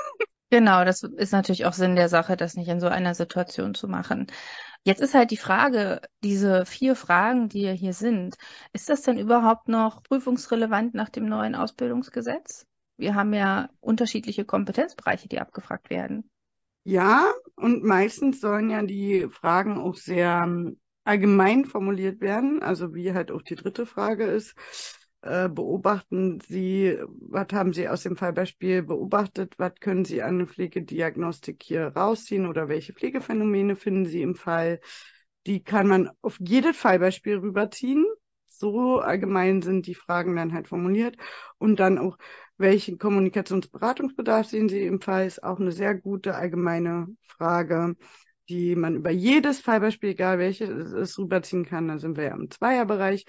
Genau, das ist natürlich auch Sinn der Sache, das nicht in so einer Situation zu machen. Jetzt ist halt die Frage, diese vier Fragen, die ja hier sind, ist das denn überhaupt noch prüfungsrelevant nach dem neuen Ausbildungsgesetz? Wir haben ja unterschiedliche Kompetenzbereiche, die abgefragt werden. Ja, und meistens sollen ja die Fragen auch sehr ähm, allgemein formuliert werden, also wie halt auch die dritte Frage ist. Äh, beobachten Sie, was haben Sie aus dem Fallbeispiel beobachtet? Was können Sie an der Pflegediagnostik hier rausziehen oder welche Pflegephänomene finden Sie im Fall? Die kann man auf jedes Fallbeispiel rüberziehen. So allgemein sind die Fragen dann halt formuliert. Und dann auch, welchen Kommunikationsberatungsbedarf sehen Sie im Fall? Ist auch eine sehr gute allgemeine Frage, die man über jedes Fallbeispiel, egal welches es ist, rüberziehen kann. Da sind wir ja im Zweierbereich.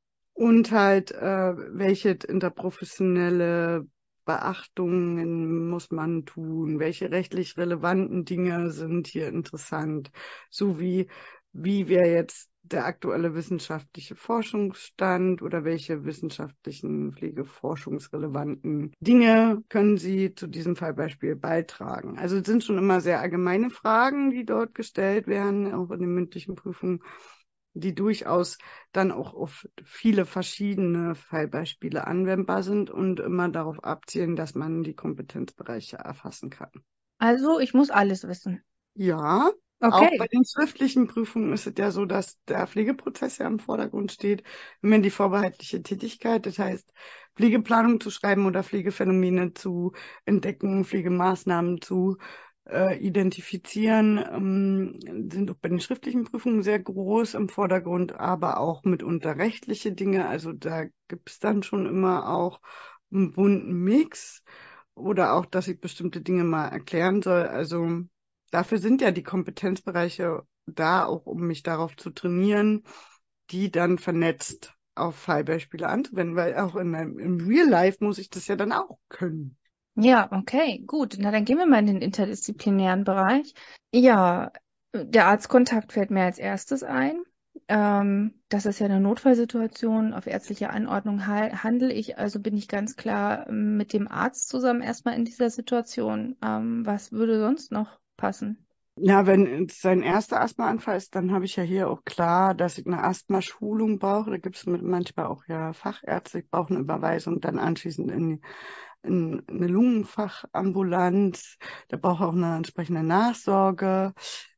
Und halt, äh, welche interprofessionelle Beachtungen muss man tun? Welche rechtlich relevanten Dinge sind hier interessant? Sowie, wie wäre jetzt der aktuelle wissenschaftliche Forschungsstand oder welche wissenschaftlichen pflegeforschungsrelevanten Dinge können Sie zu diesem Fallbeispiel beitragen? Also es sind schon immer sehr allgemeine Fragen, die dort gestellt werden, auch in den mündlichen Prüfungen, die durchaus dann auch auf viele verschiedene Fallbeispiele anwendbar sind und immer darauf abzielen, dass man die Kompetenzbereiche erfassen kann. Also, ich muss alles wissen. Ja, auch bei Okay. den schriftlichen Prüfungen ist es ja so, dass der Pflegeprozess ja im Vordergrund steht, wenn die vorbehaltliche Tätigkeit, das heißt Pflegeplanung zu schreiben oder Pflegephänomene zu entdecken, Pflegemaßnahmen zu äh, identifizieren, ähm, sind auch bei den schriftlichen Prüfungen sehr groß im Vordergrund, aber auch mitunter rechtliche Dinge. Also da gibt es dann schon immer auch einen bunten Mix oder auch, dass ich bestimmte Dinge mal erklären soll. Also dafür sind ja die Kompetenzbereiche da, auch um mich darauf zu trainieren, die dann vernetzt auf Fallbeispiele anzuwenden, weil auch in meinem, im Real Life muss ich das ja dann auch können. Ja, okay, gut. Na, dann gehen wir mal in den interdisziplinären Bereich. Ja, der Arztkontakt fällt mir als erstes ein. Ähm, das ist ja eine Notfallsituation. Auf ärztliche Anordnung ha- handle ich, also bin ich ganz klar ähm, mit dem Arzt zusammen erstmal in dieser Situation. Ähm, was würde sonst noch passen? Ja, wenn es sein erster Asthmaanfall ist, dann habe ich ja hier auch klar, dass ich eine Asthmaschulung brauche. Da gibt es manchmal auch ja Fachärzte. Ich brauche eine Überweisung dann anschließend in, in eine Lungenfachambulanz. Da brauche ich auch eine entsprechende Nachsorge.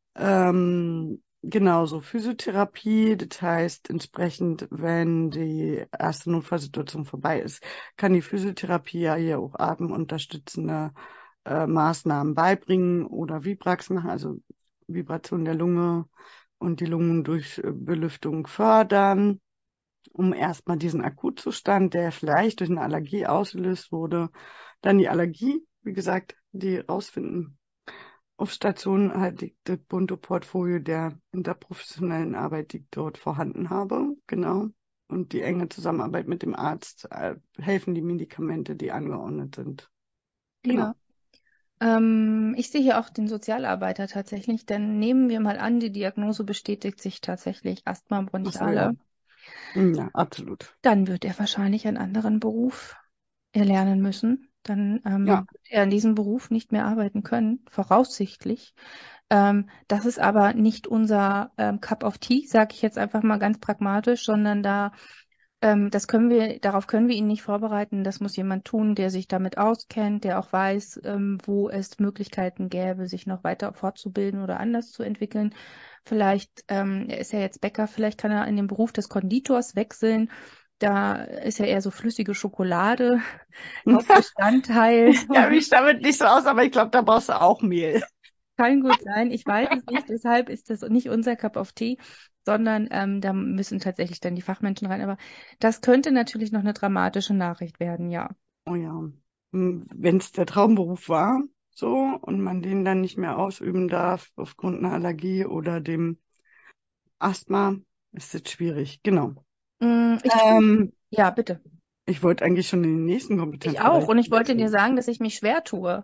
Ähm, genauso Physiotherapie. Das heißt, entsprechend, wenn die erste Notfallsituation vorbei ist, kann die Physiotherapie ja hier auch atemunterstützende äh, Maßnahmen beibringen oder Vibrax machen, also Vibration der Lunge und die Lungendurchbelüftung fördern, um erstmal diesen Akutzustand, der vielleicht durch eine Allergie ausgelöst wurde, dann die Allergie, wie gesagt, die rausfinden. Auf Station halt liegt das bunte Portfolio der interprofessionellen Arbeit, die ich dort vorhanden habe, genau. Und die enge Zusammenarbeit mit dem Arzt äh, helfen die Medikamente, die angeordnet sind. Genau. Ja. Ähm, ich sehe hier auch den Sozialarbeiter tatsächlich, denn nehmen wir mal an, die Diagnose bestätigt sich tatsächlich Asthma Ach so, ja. bronchiale, Ja, absolut. dann wird er wahrscheinlich einen anderen Beruf erlernen müssen. Dann Ja, ähm, wird er in diesem Beruf nicht mehr arbeiten können, voraussichtlich. Ähm, das ist aber nicht unser ähm, Cup of Tea, sage ich jetzt einfach mal ganz pragmatisch, sondern da ähm, das können wir, darauf können wir ihn nicht vorbereiten. Das muss jemand tun, der sich damit auskennt, der auch weiß, ähm, wo es Möglichkeiten gäbe, sich noch weiter fortzubilden oder anders zu entwickeln. Vielleicht, ähm, er ist ja jetzt Bäcker, vielleicht kann er in den Beruf des Konditors wechseln. Da ist ja eher so flüssige Schokolade Hauptbestandteil. ich kenne mich damit nicht so aus, aber ich glaube, da brauchst du auch Mehl. Kann gut sein. Ich weiß es nicht. Deshalb ist das nicht unser Cup of Tea, sondern ähm, da müssen tatsächlich dann die Fachmenschen rein. Aber das könnte natürlich noch eine dramatische Nachricht werden, ja. Oh ja. Wenn es der Traumberuf war, so, und man den dann nicht mehr ausüben darf aufgrund einer Allergie oder dem Asthma, ist das schwierig. Genau. Mm, Ich tue, Ähm, ja, bitte. ich wollte eigentlich schon in den nächsten Ich auch. Kompetenzbereich Und ich wollte dir wechseln. sagen, dass ich mich schwer tue.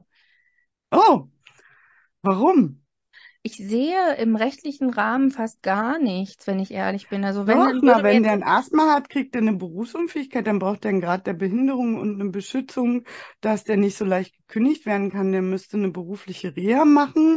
Oh, warum? Ich sehe im rechtlichen Rahmen fast gar nichts, wenn ich ehrlich bin. Also wenn, Doch, dann na, würde wenn mir der ein Asthma hat, kriegt er eine Berufsunfähigkeit, dann braucht er einen Grad der Behinderung und eine Beschützung, dass der nicht so leicht gekündigt werden kann. Der müsste eine berufliche Reha machen,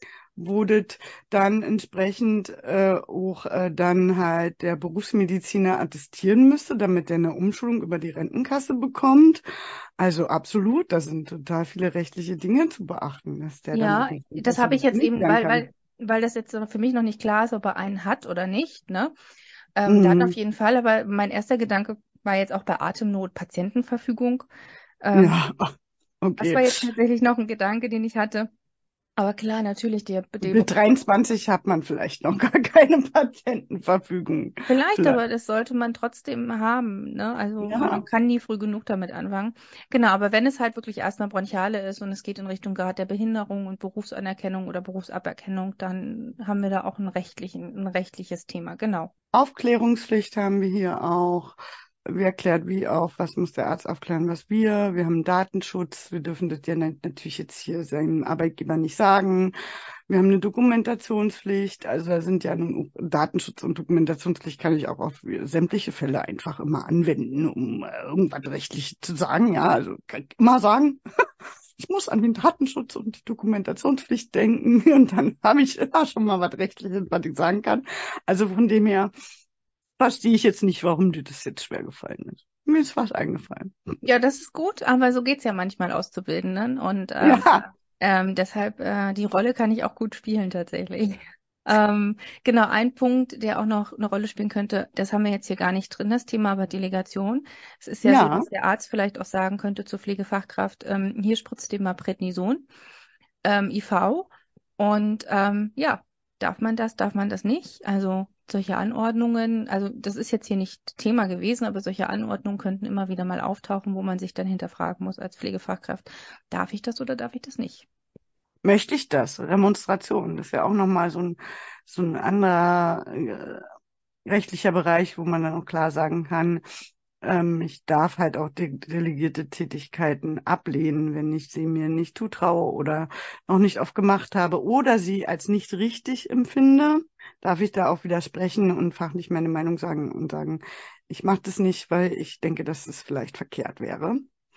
wo das dann entsprechend äh, auch äh, dann halt der Berufsmediziner attestieren müsste, damit er eine Umschulung über die Rentenkasse bekommt. Also absolut, da sind total viele rechtliche Dinge zu beachten, dass der dann ja, das berufsunfähig habe ich jetzt gekündigt eben, werden weil, kann. weil, weil das jetzt so für mich noch nicht klar ist, ob er einen hat oder nicht, ne? Ähm, dann auf Mhm. jeden Fall, aber mein erster Gedanke war jetzt auch bei Atemnot Patientenverfügung. Ähm, Ja, Das okay. war jetzt tatsächlich noch ein Gedanke, den ich hatte. Aber klar, natürlich, die, die Mit dreiundzwanzig hat man vielleicht noch gar keine Patientenverfügung. vielleicht, Vielleicht. aber das sollte man trotzdem haben, ne? Also man Ja, kann nie früh genug damit anfangen. Genau, aber wenn es halt wirklich Asthma bronchiale ist und es geht in Richtung Grad der Behinderung und Berufsanerkennung oder Berufsaberkennung, dann haben wir da auch einen rechtlichen, ein rechtliches Thema. Genau. Aufklärungspflicht haben wir hier auch. Wer erklärt wie auf, was muss der Arzt aufklären, was wir. Wir haben Datenschutz. Wir dürfen das ja nicht- natürlich jetzt hier seinem Arbeitgeber nicht sagen. Wir haben eine Dokumentationspflicht. Also da sind ja nun Datenschutz und Dokumentationspflicht kann ich auch auf sämtliche Fälle einfach immer anwenden, um äh, irgendwas rechtlich zu sagen. Ja, also kann ich immer sagen. Ich muss an den Datenschutz und die Dokumentationspflicht denken und dann habe ich immer schon mal was Rechtliches, was ich sagen kann. Also von dem her verstehe ich jetzt nicht, warum dir das jetzt schwer gefallen ist. Mir ist was eingefallen. Ja, das ist gut, aber so geht's ja manchmal Auszubildenden und ähm, Ja, ähm, deshalb äh, die Rolle kann ich auch gut spielen tatsächlich. Ähm, genau, ein Punkt, der auch noch eine Rolle spielen könnte, das haben wir jetzt hier gar nicht drin, das Thema aber Delegation. Es ist ja so, ja, dass der Arzt vielleicht auch sagen könnte zur Pflegefachkraft, ähm, hier spritzt dir mal Prednison, ähm, I V. Und ähm, ja, darf man das, darf man das nicht? Also solche Anordnungen, also das ist jetzt hier nicht Thema gewesen, aber solche Anordnungen könnten immer wieder mal auftauchen, wo man sich dann hinterfragen muss als Pflegefachkraft, darf ich das oder darf ich das nicht? möchte ich das? Demonstration, das ist ja auch nochmal so ein, so ein anderer äh, rechtlicher Bereich, wo man dann auch klar sagen kann, ähm, ich darf halt auch de delegierte Tätigkeiten ablehnen, wenn ich sie mir nicht zutraue oder noch nicht oft gemacht habe oder sie als nicht richtig empfinde, darf ich da auch widersprechen und fachlich meine Meinung sagen und sagen, ich mache das nicht, weil ich denke, dass es vielleicht verkehrt wäre.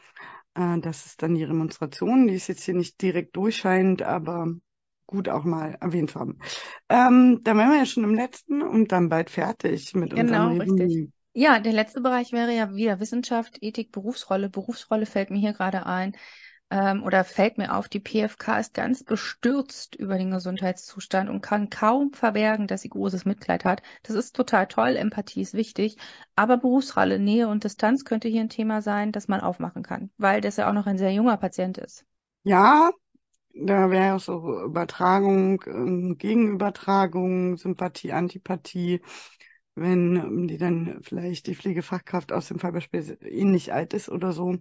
Äh, das ist dann die Remonstration, die ist jetzt hier nicht direkt durchscheinend, aber gut auch mal erwähnt zu haben. Ähm, dann wären wir ja schon im letzten und dann bald fertig mit unserem Genau, richtig. Resümee. Ja, der letzte Bereich wäre ja wieder Wissenschaft, Ethik, Berufsrolle. Berufsrolle fällt mir hier gerade ein, ähm, oder fällt mir auf, die P F K ist ganz bestürzt über den Gesundheitszustand und kann kaum verbergen, dass sie großes Mitleid hat. Das ist total toll, Empathie ist wichtig, aber Berufsrolle, Nähe und Distanz könnte hier ein Thema sein, das man aufmachen kann, weil das ja auch noch ein sehr junger Patient ist. Ja, da wäre auch so Übertragung, ähm, Gegenübertragung, Sympathie, Antipathie, wenn ähm, die dann vielleicht die Pflegefachkraft aus dem Fallbeispiel ähnlich alt ist oder so.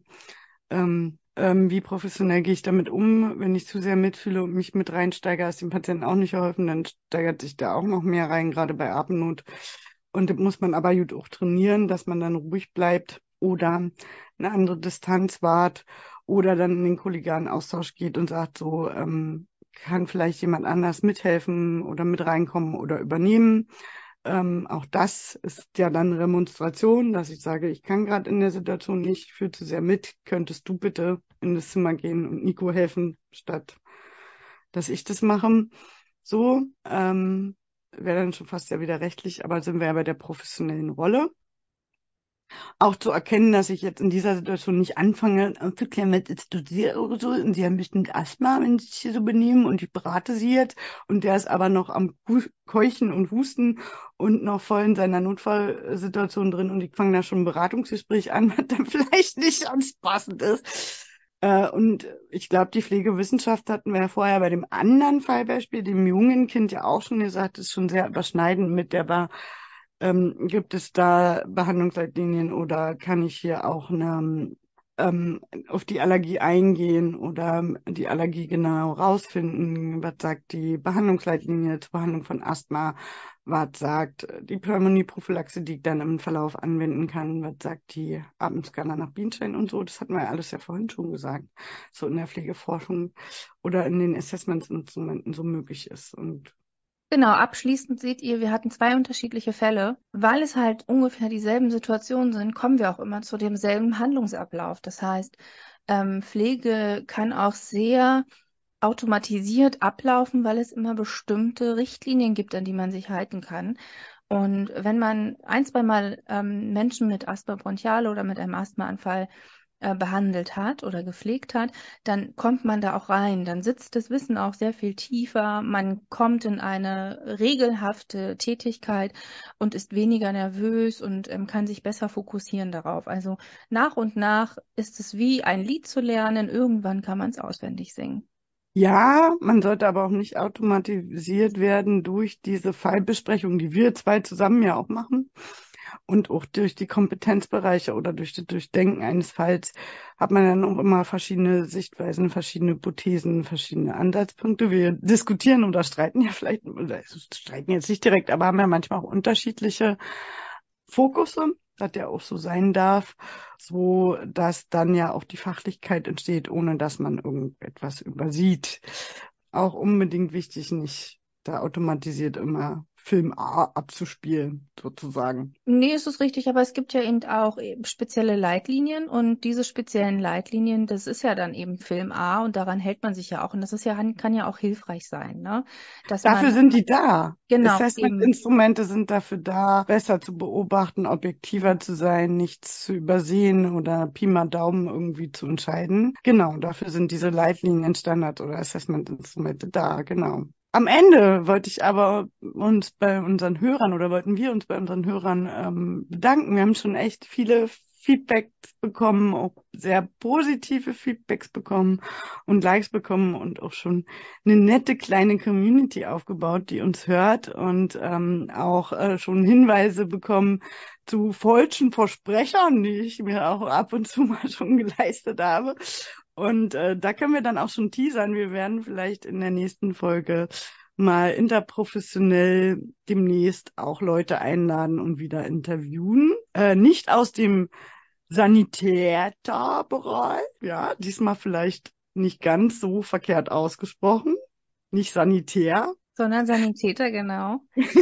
Ähm, ähm, wie professionell gehe ich damit um, wenn ich zu sehr mitfühle und mich mit reinsteige, ist dem Patienten auch nicht geholfen, dann steigert sich da auch noch mehr rein, gerade bei Atemnot. Und das muss man aber gut auch trainieren, dass man dann ruhig bleibt oder eine andere Distanz wahrt oder dann in den kollegialen Austausch geht und sagt, so ähm, kann vielleicht jemand anders mithelfen oder mit reinkommen oder übernehmen. Ähm, auch das ist ja dann Remonstration, dass ich sage, ich kann gerade in der Situation nicht, ich fühle zu sehr mit, könntest du bitte in das Zimmer gehen und Nico helfen, statt dass ich das mache. So ähm, wäre dann schon fast ja wieder rechtlich, aber sind wir ja bei der professionellen Rolle. Auch zu erkennen, dass ich jetzt in dieser Situation nicht anfange aufzuklären, mit jetzt tut sie oder so und sie haben bestimmt Asthma, wenn sie sich hier so benehmen und ich berate sie jetzt und der ist aber noch am Hu- Keuchen und Husten und noch voll in seiner Notfallsituation drin und ich fange da schon ein Beratungsgespräch an, was dann vielleicht nicht ganz passend ist. Äh, Und ich glaube, die Pflegewissenschaft hatten wir ja vorher bei dem anderen Fallbeispiel, dem jungen Kind ja auch schon gesagt, ist schon sehr überschneidend mit der Bar. Ähm, gibt es da Behandlungsleitlinien oder kann ich hier auch eine ähm, auf die Allergie eingehen oder die Allergie genau rausfinden. Was sagt die Behandlungsleitlinie zur Behandlung von Asthma? Was sagt die Pneumonieprophylaxe, die ich dann im Verlauf anwenden kann? Was sagt die Atemscanner nach Bienenstein und so? Das hatten wir ja alles ja vorhin schon gesagt, so in der Pflegeforschung oder in den Assessmentsinstrumenten so möglich ist. Und Genau, abschließend seht ihr, wir hatten zwei unterschiedliche Fälle. Weil es halt ungefähr dieselben Situationen sind, kommen wir auch immer zu demselben Handlungsablauf. Das heißt, ähm, Pflege kann auch sehr automatisiert ablaufen, weil es immer bestimmte Richtlinien gibt, an die man sich halten kann. Und wenn man ein, zweimal ähm, Menschen mit Asthma bronchiale oder mit einem Asthmaanfall äh, behandelt hat oder gepflegt hat, dann kommt man da auch rein. Dann sitzt das Wissen auch sehr viel tiefer. Man kommt in eine regelhafte Tätigkeit und ist weniger nervös und ähm, kann sich besser fokussieren darauf. Also nach und nach ist es wie ein Lied zu lernen. Irgendwann kann man es auswendig singen. ja, man sollte aber auch nicht automatisiert werden durch diese Fallbesprechung, die wir zwei zusammen ja auch machen. Und auch durch die Kompetenzbereiche oder durch das Durchdenken eines Falls hat man dann auch immer verschiedene Sichtweisen, verschiedene Hypothesen, verschiedene Ansatzpunkte. Wir diskutieren oder streiten ja vielleicht, oder streiten jetzt nicht direkt, aber haben ja manchmal auch unterschiedliche Fokusse, das ja auch so sein darf, so dass dann ja auch die Fachlichkeit entsteht, ohne dass man irgendetwas übersieht. Auch unbedingt wichtig, nicht da automatisiert immer Film A abzuspielen, sozusagen. Nee, ist es richtig, aber es gibt ja eben auch eben spezielle Leitlinien und diese speziellen Leitlinien, das ist ja dann eben Film A und daran hält man sich ja auch und das ist ja, kann ja auch hilfreich sein, ne? Dass Dafür man, sind die da. genau, eben, Assessment-Instrumente sind dafür da, besser zu beobachten, objektiver zu sein, nichts zu übersehen oder Pi mal Daumen irgendwie zu entscheiden. Genau, dafür sind diese Leitlinien, Standard- oder Assessment-Instrumente da, genau. Am Ende wollte ich aber uns bei unseren Hörern oder wollten wir uns bei unseren Hörern ähm, bedanken. Wir haben schon echt viele Feedbacks bekommen, auch sehr positive Feedbacks bekommen und Likes bekommen und auch schon eine nette kleine Community aufgebaut, die uns hört und ähm, auch äh, schon Hinweise bekommen zu falschen Versprechern, die ich mir auch ab und zu mal schon geleistet habe. Und äh, da können wir dann auch schon teasern. Wir werden vielleicht in der nächsten Folge mal interprofessionell demnächst auch Leute einladen und wieder interviewen. Äh, nicht aus dem Sanitäterbereich, ja, diesmal vielleicht nicht ganz so verkehrt ausgesprochen, nicht sanitär, sondern Sanitäter, genau.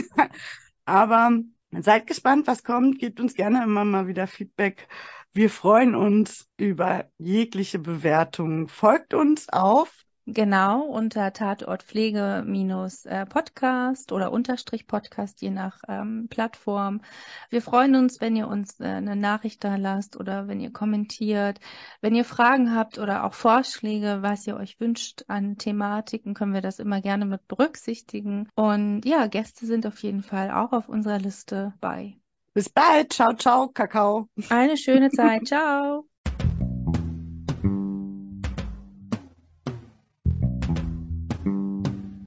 aber seid gespannt, was kommt, gebt uns gerne immer mal wieder Feedback. Wir freuen uns über jegliche Bewertungen. Folgt uns auf Genau, unter Tatort Pflege minus äh, Podcast oder Unterstrich Podcast, je nach ähm, Plattform. Wir freuen uns, wenn ihr uns äh, eine Nachricht da lasst oder wenn ihr kommentiert. Wenn ihr Fragen habt oder auch Vorschläge, was ihr euch wünscht an Thematiken, können wir das immer gerne mit berücksichtigen. Und ja, Gäste sind auf jeden Fall auch auf unserer Liste bei. bis bald. Ciao, ciao, Kakao. Eine schöne Zeit. Ciao.